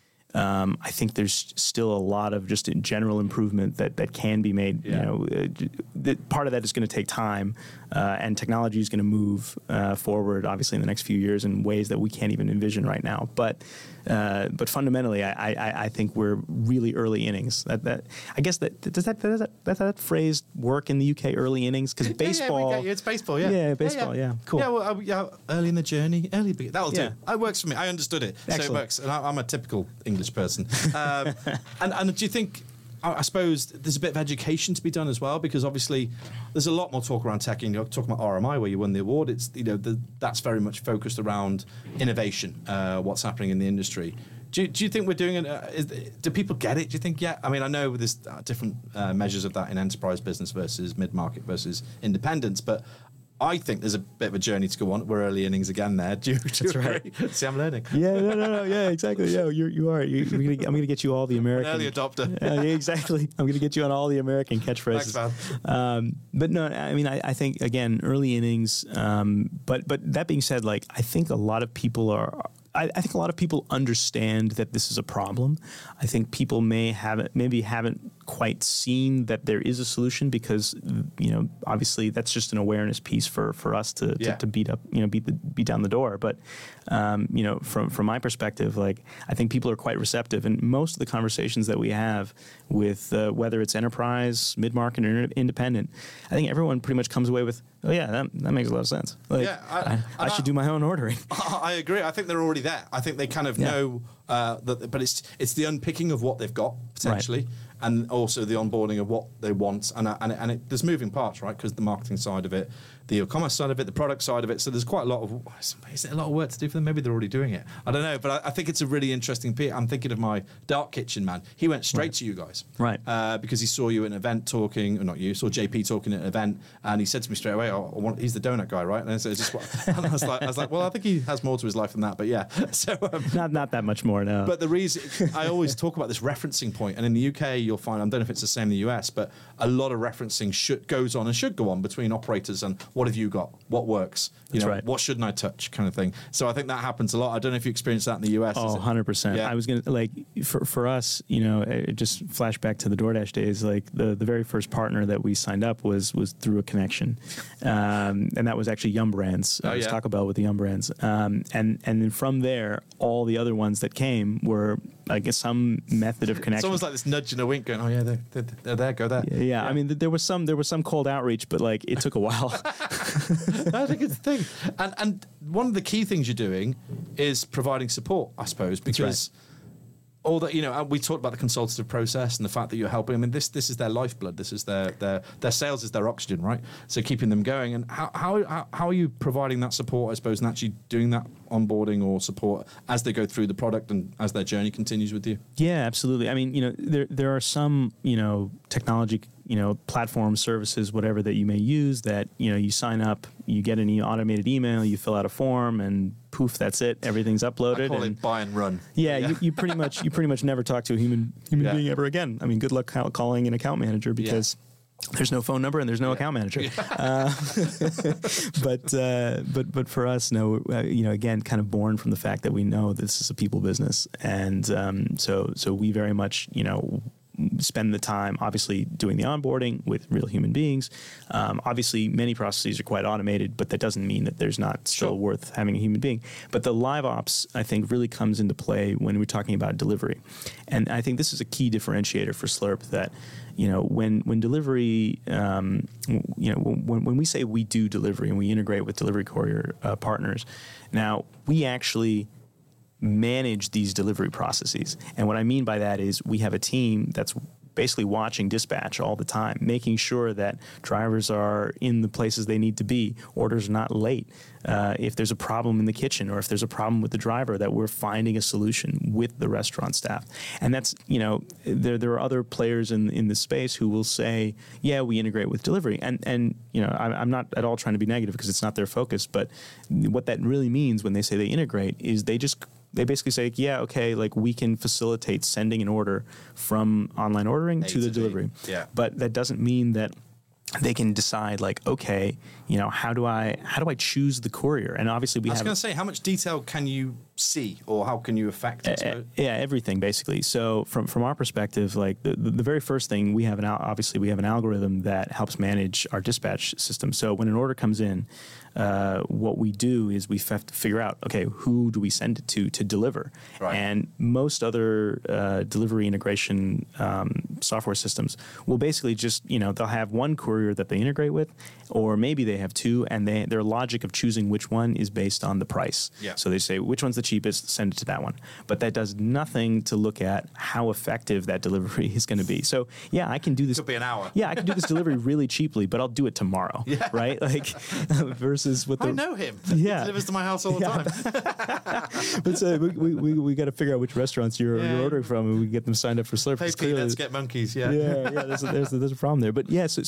Um, I think there's still a lot of just general improvement that, that can be made. Yeah. You know, uh, that part of that is going to take time, uh, and technology is going to move uh, forward, obviously, in the next few years in ways that we can't even envision right now. But uh, but fundamentally, I, I, I think we're really early innings. That that I guess that does that does that, does that phrase work in the U K? Early innings, because baseball. Yeah, yeah, we get you. It's baseball, yeah. Yeah, baseball, yeah. Cool. Yeah, well, uh, yeah, early in the journey, early. Be- that'll Yeah. do. It works for me. I understood it, so it Excellent. works. And I, I'm a typical English person. Um, and, and do you think? I I suppose there's a bit of education to be done as well, because obviously there's a lot more talk around tech. You know, talking about R M I, where you won the award, it's you know the, that's very much focused around innovation, uh, what's happening in the industry. Do you, do you think we're doing it? Uh, is, do people get it? Do you think? Yeah. I mean, I know there's uh, different uh, measures of that in enterprise business versus mid market versus independence, but I think there's a bit of a journey to go on. We're early innings again there. Do you, do you That's right. agree? See, I'm learning. Yeah, no, no, no. Yeah, exactly. Yeah, you you are. You, you're gonna, I'm going to get you all the American. An early adopter. Yeah, yeah, exactly. I'm going to get you on all the American catchphrases. Thanks, man. Um, but no, I mean, I, I think again, early innings. Um, but but that being said, like I think a lot of people are. I, I think a lot of people understand that this is a problem. I think people may haven't, maybe haven't quite seen that there is a solution because, you know, obviously that's just an awareness piece for, for us to, yeah. to, to beat up, you know, beat the beat down the door. But, um, you know, from from my perspective, like I think people are quite receptive, and most of the conversations that we have with uh, whether it's enterprise, mid market, or independent, I think everyone pretty much comes away with, oh yeah, that, that makes a lot of sense. Like, Yeah, I- I, I, I- should do my own ordering. I agree. I think they're already there. I think they kind of Yeah. know uh, that, but it's it's the unpicking of what they've got potentially, and also the onboarding of what they want, and uh, and it, and it, there's moving parts, right? Because the marketing side of it, the e-commerce side of it, the product side of it. So there's quite a lot of is it a lot of work to do for them? Maybe they're already doing it. I don't know, but I, I think it's a really interesting piece. I'm thinking of my dark kitchen man. He went straight Right. to you guys, Right. Uh, because he saw you at an event talking, or not you, saw J P talking at an event, and he said to me straight away, "Oh, I want, he's the donut guy, right?" And so it's just, what, and I was like, I was like, well, I think he has more to his life than that, but yeah. So, um, Not not that much more, no. but the reason I always talk about this referencing point, and in the U K, you'll find, I don't know if it's the same in the U S, but a lot of referencing should goes on and should go on between operators and what have you got, what works, you That's know, right. what shouldn't I touch, kind of thing. So I think that happens a lot. I don't know if you experience that in the U S. Oh, Is it- one hundred percent. Yeah. I was going to, like, for, for us, you know, it just flash back to the DoorDash days. Like, the, the very first partner that we signed up was was through a connection. Um, and that was actually Yum Brands. Oh, Uh, it was yeah. Taco Bell with the Yum Brands. Um, and, and then from there, all the other ones that came were, I guess, some method of connection. It's almost like this nudge and a wink going, oh yeah, they're, they're, they're there, go there. yeah, yeah, I mean, th- there was some there was some cold outreach, but like it took a while. I think it's the thing. And and one of the key things you're doing is providing support, I suppose, because all that, you know, and we talked about the consultative process and the fact that you're helping. I mean, this this is their lifeblood. This is their their their sales is their oxygen, right? So keeping them going. And how how how, how are you providing that support, I suppose, and actually doing that onboarding or support as they go through the product and as their journey continues with you? Yeah, absolutely. I mean, you know, there there are some, you know, technology, you know, platform services, whatever that you may use that, you know, you sign up, you get an e- automated email, you fill out a form, and poof, that's it. Everything's uploaded. I call and it buy and run. yeah, You, you pretty much you pretty much never talk to a human human Yeah. being ever again. I mean, good luck call, calling an account manager because there's no phone number and there's no account manager. Uh, but uh, but but for us, no, uh, you know, again, kind of born from the fact that we know this is a people business, and um, so so we very much, you know, spend the time obviously doing the onboarding with real human beings. Um, obviously, many processes are quite automated, but that doesn't mean that there's not still Sure. worth having a human being. But the live ops, I think, really comes into play when we're talking about delivery. And I think this is a key differentiator for Slurp that, you know, when when delivery, um, you know, when, when we say we do delivery and we integrate with delivery courier uh, partners, now we actually manage these delivery processes. And what I mean by that is we have a team that's basically watching dispatch all the time, making sure that drivers are in the places they need to be, orders are not late. Uh, if there's a problem in the kitchen or if there's a problem with the driver, that we're finding a solution with the restaurant staff. And that's, you know, there there are other players in in the space who will say, yeah, we integrate with delivery. And, and you know, I'm, I'm not at all trying to be negative because it's not their focus, but what that really means when they say they integrate is they just They basically say, yeah, okay, like we can facilitate sending an order from online ordering A to the to D. delivery. Yeah. But that doesn't mean that they can decide like, okay, you know, how do I how do I choose the courier? And obviously we I was have going to say, how much detail can you see, or how can you affect it? Uh, yeah, everything basically. So from from our perspective, like the, the, the very first thing we have an al- obviously we have an algorithm that helps manage our dispatch system. So when an order comes in, uh, what we do is we have to figure out, okay, who do we send it to to deliver? Right. And most other uh, delivery integration um, software systems will basically just, you know, they'll have one courier that they integrate with, or maybe they have two, and they, their logic of choosing which one is based on the price. Yeah. So they say, which one's the cheapest, send it to that one. But that does nothing to look at how effective that delivery is going to be. So yeah, I can do this. Could be an hour. Yeah, I can do this delivery really cheaply, but I'll do it tomorrow. Yeah. Right? Like versus with the. I know him. Yeah. He delivers to my house all the Yeah. time. But so we we, we, we got to figure out which restaurants you're, Yeah. you're ordering from, and we get them signed up for Slurp. Pay Because Pete, clearly- let's get monkeys. Yeah. yeah, yeah. There's a, there's a, there's a problem there. But yeah, so, so what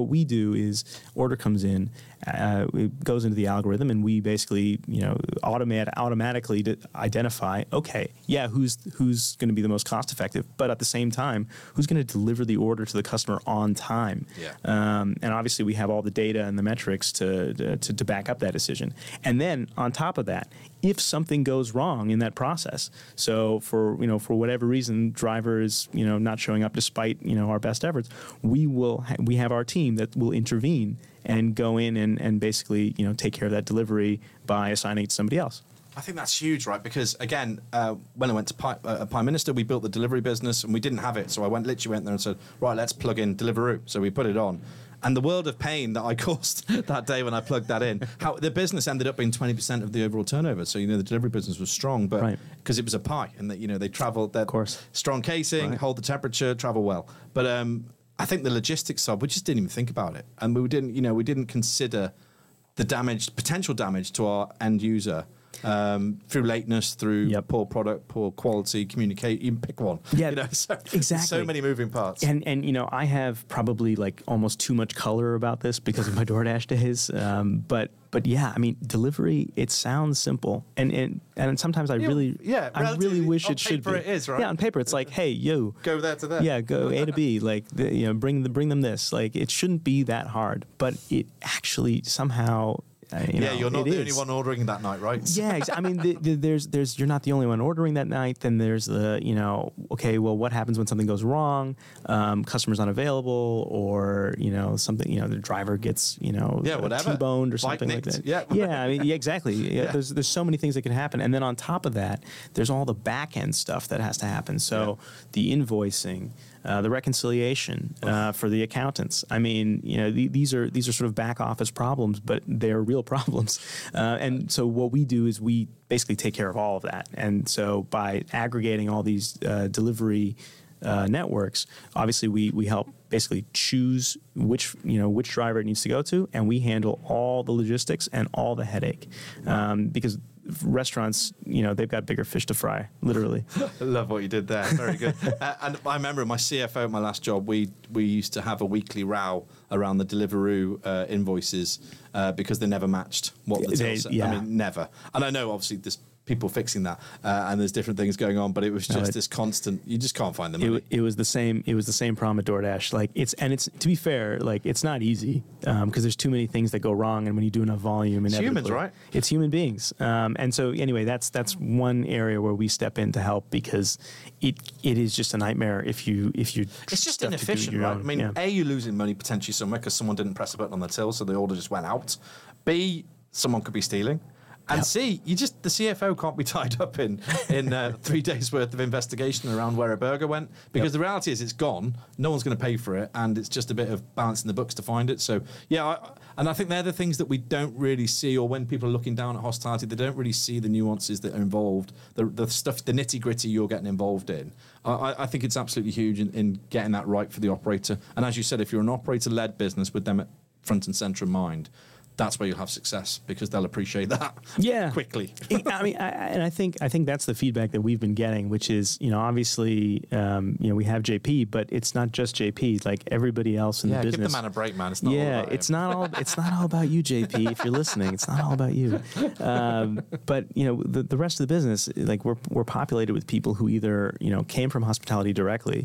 we do is order comes in, uh, it goes into the algorithm, and we basically, you know, automate automatically to identify, okay, yeah, who's who's going to be the most cost effective, but at the same time, who's going to deliver the order to the customer on time. Yeah. Um, and obviously, we have all the data and the metrics to, to to back up that decision. And then on top of that, if something goes wrong in that process, so for you know for whatever reason, driver is you know not showing up despite you know our best efforts, we will ha- we have our team that will intervene and go in and, and basically you know take care of that delivery by assigning it to somebody else. I think that's huge, right? Because again, uh, when I went to Pi- uh, Prime Minister, we built the delivery business and we didn't have it. So I went literally went there and said, right, let's plug in Deliveroo. So we put it on. And the world of pain that I caused that day when I plugged that in, how the business ended up being twenty percent of the overall turnover. So, you know, the delivery business was strong, but because right. it was a pie and that, you know, they traveled, that strong casing, right. hold the temperature, travel well. But um, I think the logistics side, we just didn't even think about it. And we didn't, you know, we didn't consider the damage, potential damage to our end user. Um, through lateness, through yep. poor product, poor quality, communicate, even pick one. Yeah, you know, so, exactly. So many moving parts. And, and, you know, I have probably like almost too much color about this because of my DoorDash days. Um, but, but yeah, I mean, delivery, it sounds simple. And, and, and sometimes I yeah, really, yeah, I really wish it should be. On paper it is, right? Yeah, on paper it's like, hey, yo. Go there to there. Yeah, go A to B. Like, the, you know, bring, the, bring them this. Like, it shouldn't be that hard. But it actually somehow... Uh, you yeah, know, you're not the is. only one ordering that night, right? Yeah, exa- I mean, the, the, there's, there's, you're not the only one ordering that night. Then there's the, you know, okay, well, what happens when something goes wrong? Um, customer's unavailable, or you know, something, you know, the driver gets, you know, yeah, whatever. T-boned or Bike something nicked. like that. Yeah, yeah, I mean, yeah, exactly. Yeah, yeah. There's, there's so many things that can happen, and then on top of that, there's all the back end stuff that has to happen. So yeah. the invoicing. Uh, the reconciliation uh, for the accountants. I mean, you know, the, these are these are sort of back office problems, but they're real problems. Uh, and so what we do is we basically take care of all of that. And so by aggregating all these uh, delivery uh, networks, obviously we we help basically choose which you know which driver it needs to go to, and we handle all the logistics and all the headache um, because. Restaurants, you know, they've got bigger fish to fry, literally. I love what you did there. Very good. uh, and I remember my C F O at my last job, we we used to have a weekly row around the Deliveroo uh, invoices uh, because they never matched what the till said. Yeah. I mean, never. And I know, obviously, there's people fixing that, uh, and there's different things going on, but it was just no, it, this constant. You just can't find the money. It, it was the same. It was the same problem at DoorDash. Like it's and it's to be fair, like it's not easy because um, there's too many things that go wrong, and when you do enough volume, it's humans, right? It's human beings. Um, and so anyway, that's that's one area where we step in to help because it it is just a nightmare if you if you. It's just inefficient, right? Own. I mean, yeah. A, you're losing money potentially somewhere because someone didn't press a button on the till, so the order just went out. B, someone could be stealing. And yep. C, you just the C F O can't be tied up in in uh, three days worth of investigation around where a burger went because yep. the reality is it's gone. No one's going to pay for it, and it's just a bit of balancing the books to find it. So yeah, I, and I think they're the things that we don't really see, or when people are looking down at hospitality, they don't really see the nuances that are involved, the the stuff, the nitty gritty you're getting involved in. I, I think it's absolutely huge in, in getting that right for the operator. And as you said, if you're an operator-led business with them at front and center in mind, that's where you'll have success because they'll appreciate that yeah. quickly. I mean, I, and I think I think that's the feedback that we've been getting, which is, you know, obviously, um, you know, we have J P, but it's not just J P. It's like everybody else in yeah, the business. Give the man a break, man. It's not yeah, all about it's him. not all. It's not all about you, J P. If you're listening, it's not all about you. Um, but you know, the, the rest of the business, like we're we're populated with people who either you know came from hospitality directly,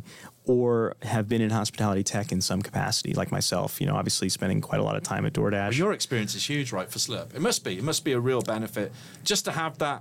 or have been in hospitality tech in some capacity, like myself, you know, obviously spending quite a lot of time at DoorDash. Well, your experience is huge, right, for Slurp? It must be. It must be a real benefit just to have that,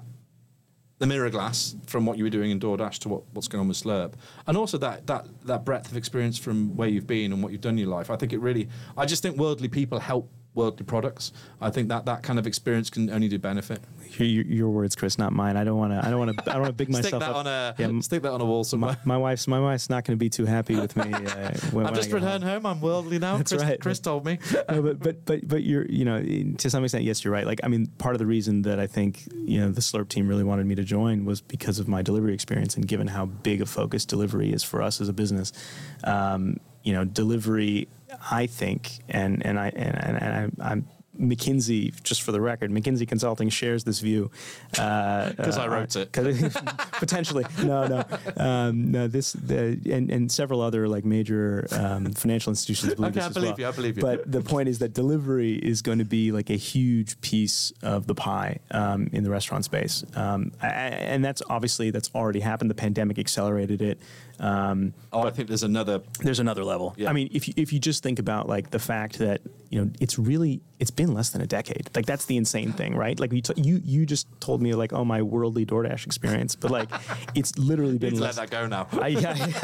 the mirror glass from what you were doing in DoorDash to what, what's going on with Slurp. And also that, that, that breadth of experience from where you've been and what you've done in your life. I think it really, I just think worldly people help worldly products. I think that that kind of experience can only do benefit. Your, your words, Chris, not mine. I don't want to. I don't want to. I don't want to big myself stick that up. On a, yeah, stick that on a wall somewhere. My, my wife's my wife's not going to be too happy with me. Uh, when, I've just returned home. home. I'm worldly now. That's Chris, right. Chris told me. No, but but but but you're you know to some extent, yes, you're right. Like I mean, part of the reason that I think you know the Slurp team really wanted me to join was because of my delivery experience and given how big a focus delivery is for us as a business. Um, you know, delivery, I think, and and I and, and I, I'm McKinsey, just for the record, McKinsey Consulting shares this view. Because uh, uh, I wrote it. Potentially. No, no. Um, no, this, the, and, and several other like major um, financial institutions believe okay, this I as believe well. you, I believe you. But the point is that delivery is going to be like a huge piece of the pie um, in the restaurant space. Um, and that's obviously, that's already happened. The pandemic accelerated it. Um, oh, I think there's another... There's another level. Yeah. I mean, if you, if you just think about like the fact that, you know, it's really, it's been less than a decade. Like that's the insane thing, right? Like you, t- you, you just told me like, oh, my worldly DoorDash experience, but like it's literally been. You need less. to let that go now. I,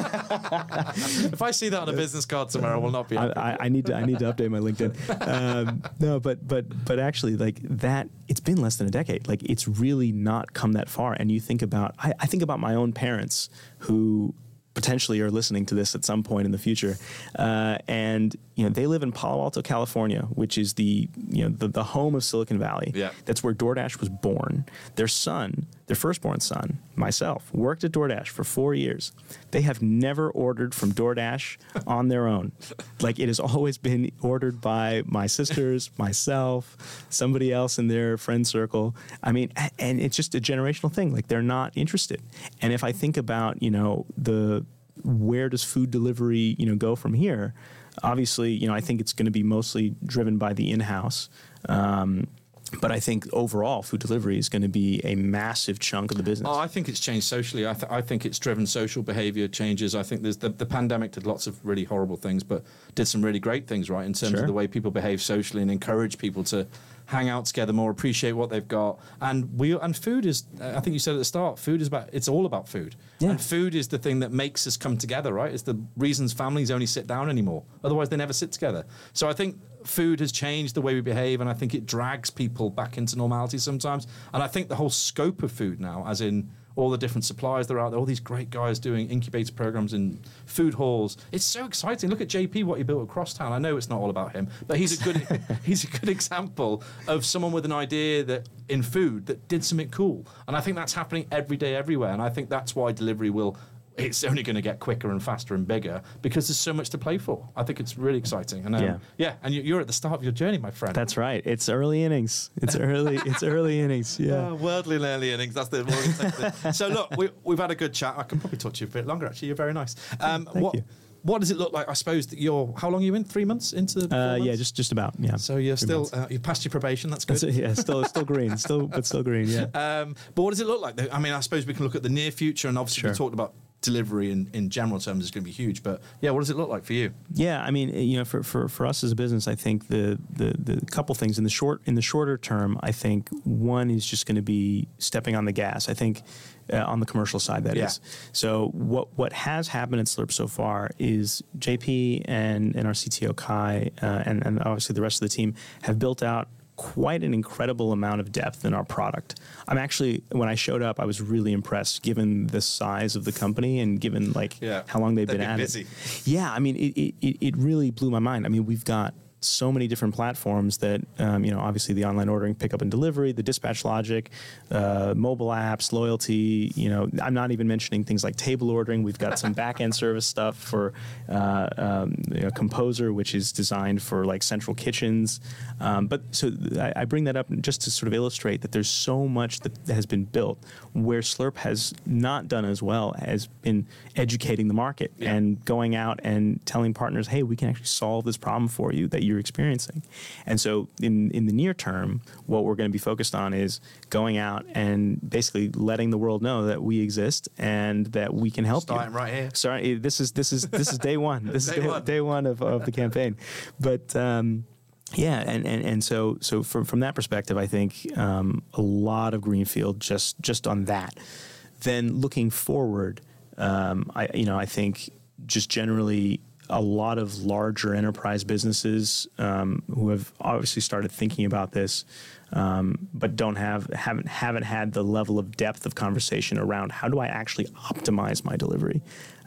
I, if I see that on a business card somewhere, I will not be. I, I, I need to, I need to update my LinkedIn. Um, no, but, but, but actually, like that, it's been less than a decade. Like it's really not come that far. And you think about, I, I think about my own parents who potentially are listening to this at some point in the future, uh, and you know they live in Palo Alto, California, which is the you know the, the home of Silicon Valley. Yeah. That's where DoorDash was born. Their son, their firstborn son, myself, worked at DoorDash for four years. They have never ordered from DoorDash on their own. Like it has always been ordered by my sisters, myself, somebody else in their friend circle. I mean, and it's just a generational thing. Like they're not interested. And if I think about you know the where does food delivery, you know, go from here? Obviously, you know, I think it's going to be mostly driven by the in-house. Um, but I think overall, food delivery is going to be a massive chunk of the business. Oh, I think it's changed socially. I, th- I think it's driven social behavior changes. I think there's the, the pandemic did lots of really horrible things, but did some really great things, right, in terms Sure. of the way people behave socially and encourage people to hang out together more, appreciate what they've got. And we and food is, I think you said at the start, food is about, it's all about food. Yeah. And food is the thing that makes us come together, right? It's the reasons families only sit down anymore. Otherwise, they never sit together. So I think food has changed the way we behave, and I think it drags people back into normality sometimes. And I think the whole scope of food now, as in all the different suppliers that are out there, all these great guys doing incubator programs in food halls. It's so exciting. Look at J P, what he built at Crosstown. I know it's not all about him, but he's a good he's a good example of someone with an idea that in food that did something cool. And I think that's happening every day, everywhere. And I think that's why delivery will, it's only going to get quicker and faster and bigger because there's so much to play for. I think it's really exciting. And um, Yeah. yeah, and you- you're at the start of your journey, my friend. That's right. It's early innings. It's early. It's early innings. Yeah. Oh, worldly and early innings. That's the more. So look, we, we've had a good chat. I can probably talk to you a bit longer. Actually, you're very nice. Um, Thank what you. What does it look like? I suppose that you're. How long are you in? Three months into. The Uh, four yeah, months? just just about. Yeah. So you're Three still months. uh, you passed your probation. That's good. That's it, yeah, still still green. Still, but still green. Yeah. Um, but what does it look like? I mean, I suppose we can look at the near future, and obviously Sure. we talked about delivery in, in general terms is going to be huge. But yeah, what does it look like for you? Yeah, I mean, you know, for, for, for us as a business, I think the, the the couple things in the short in the shorter term, I think one is just going to be stepping on the gas. I think uh, on the commercial side, that Yeah. is. So what what has happened at Slurp so far is J P and and our C T O Kai uh, and and obviously the rest of the team have built out quite an incredible amount of depth in our product. I'm actually, when I showed up, I was really impressed given the size of the company and given like Yeah. how long they've, They've been, been at busy. it. Yeah, I mean, it, it, it really blew my mind. I mean, we've got so many different platforms that, um, you know, obviously the online ordering, pickup and delivery, the dispatch logic, uh, mobile apps, loyalty, you know, I'm not even mentioning things like table ordering. We've got some back-end service stuff for uh, um, you know, Composer, which is designed for like central kitchens. Um, but so I, I bring that up just to sort of illustrate that there's so much that has been built where Slurp has not done as well as been educating the market Yeah. and going out and telling partners, hey, we can actually solve this problem for you that you're experiencing. And so in, in the near term, what we're going to be focused on is going out and basically letting the world know that we exist and that we can help Starting you. right here. Sorry, this is this is this is day one. This Day is day one. one, day one of, of the campaign. But um, yeah, and, and, and so so from from that perspective, I think um, a lot of greenfield just just on that. Then looking forward, um, I you know I think just generally a lot of larger enterprise businesses um, who have obviously started thinking about this, um, but don't have haven't haven't had the level of depth of conversation around how do I actually optimize my delivery.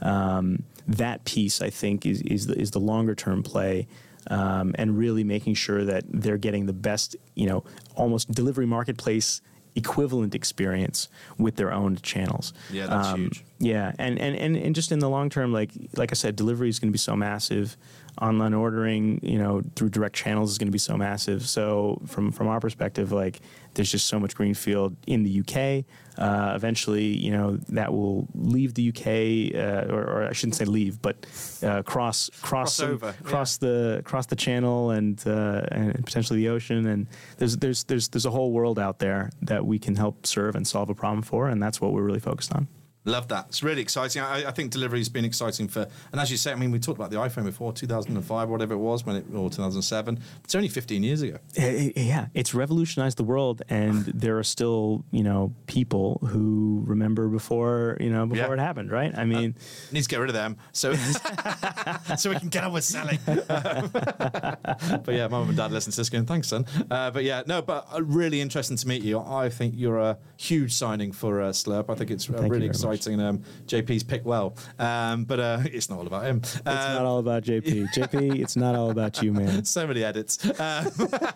Um, that piece, I think, is is the, is the longer term play. Um, and really making sure that they're getting the best, you know, almost delivery marketplace equivalent experience with their own channels. Yeah, that's Um, huge. Yeah, and, and, and, and just in the long term, like like I said, delivery is going to be so massive. Online ordering, you know, through direct channels is going to be so massive. So from from our perspective, like there's just so much greenfield in the U K. Uh, eventually, you know, that will leave the U K, uh, or, or I shouldn't say leave, but uh, cross cross Cross over, cross the cross the channel and uh, and potentially the ocean. And there's there's there's there's a whole world out there that we can help serve and solve a problem for, and that's what we're really focused on. Love that. It's really exciting. I, I think delivery's been exciting for, and as you say, I mean, we talked about the iPhone before, two thousand five, whatever it was, when it, or two thousand seven. It's only fifteen years ago. Yeah, it's revolutionized the world, and there are still, you know, people who remember before, you know, before Yeah. it happened, right? I mean, uh, need to get rid of them so so we can get on with selling. But yeah, mum and dad listen to this going, thanks, son. Uh, but yeah, no, but uh, really interesting to meet you. I think you're a huge signing for uh, Slurp. I think it's uh, Thank you really very exciting. much. And um, J P's picked well, um, but uh, it's not all about him. it's not all about J P. J P, it's not all about you, man. So many edits. Uh,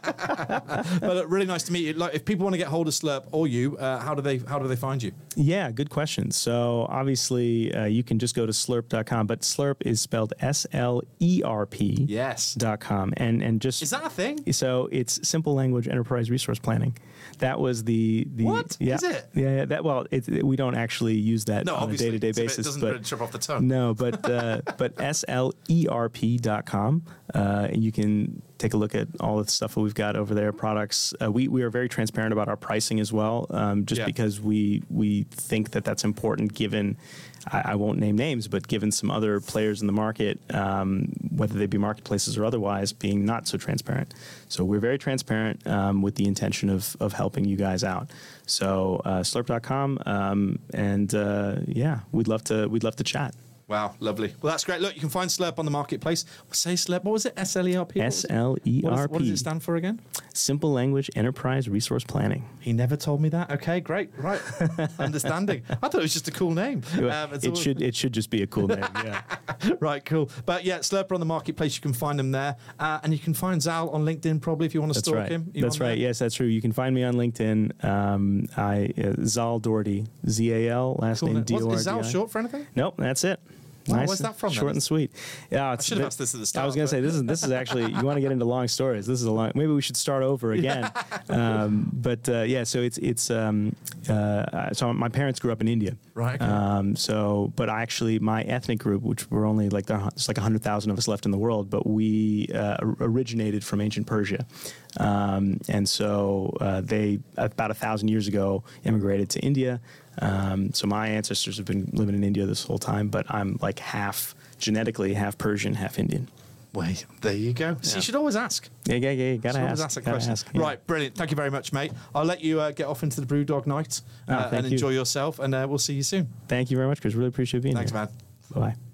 but uh, really nice to meet you. Like, if people want to get hold of Slurp or you, uh, how do they how do they find you? Yeah, good question. So obviously, uh, you can just go to slurp dot com, but Slurp is spelled S L E R P. Yes. Dot com, and and just Is that a thing? So it's simple language enterprise resource planning. That was the the What? Yeah, Is it? Yeah, yeah. That well, it, it- we don't actually use that No, on a obviously. day to day It's a bit- basis. It doesn't but really trip off the tongue. No, but uh, but S L E R P dot com, uh, and you can take a look at all the stuff that we've got over there. Products. Uh, we we are very transparent about our pricing as well, um, just Yeah. because we we think that that's important. Given, I, I won't name names, but given some other players in the market, um, whether they be marketplaces or otherwise, being not so transparent. So we're very transparent um, with the intention of of helping you guys out. So uh, slurp dot com, um, and uh, yeah, we'd love to we'd love to chat. Wow, lovely. Well, that's great. Look, you can find Slurp on the marketplace. Say Slurp. What was it? S L E R P? S L E What, is, R what does P. it stand for again? Simple Language Enterprise Resource Planning. He never told me that. Okay, great. Right. Understanding. I thought it was just a cool name. Um, it's it all- should it should just be a cool name. Yeah. Right, cool. But yeah, Slurper on the marketplace. You can find him there. Uh, and you can find Zal on LinkedIn probably if you want to That's stalk right. him. You That's on right. there? Yes, that's true. You can find me on LinkedIn. Um, I uh, Zal Doherty, Z A L, last Cool. name Was- D O R D I. Is Zal short for anything? Nope, that's it. Oh, Nice, where's that from then? Short and sweet. Yeah, it's, should have asked this at the start, I was going to but- say this is this is actually you want to get into long stories. This is a long. Maybe we should start over again. um, but uh, yeah, so it's it's um, uh, so my parents grew up in India. Right, okay. Um, so, but I actually my ethnic group, which were only like there, it's like a hundred thousand of us left in the world, but we uh, originated from ancient Persia, um, and so uh, they about a thousand years ago immigrated to India. Um, so my ancestors have been living in India this whole time, but I'm like half genetically half Persian, half Indian. Wait, there you go. So Yeah. you should always ask. Yeah, yeah, yeah. You gotta Should always ask. ask a gotta question. ask, yeah. Right, brilliant. Thank you very much, mate. I'll let you uh, get off into the Brewdog night uh, Oh, thank and you. enjoy yourself, and uh, we'll see you soon. Thank you very much, Chris. Really appreciate being Thanks, here. man. Bye.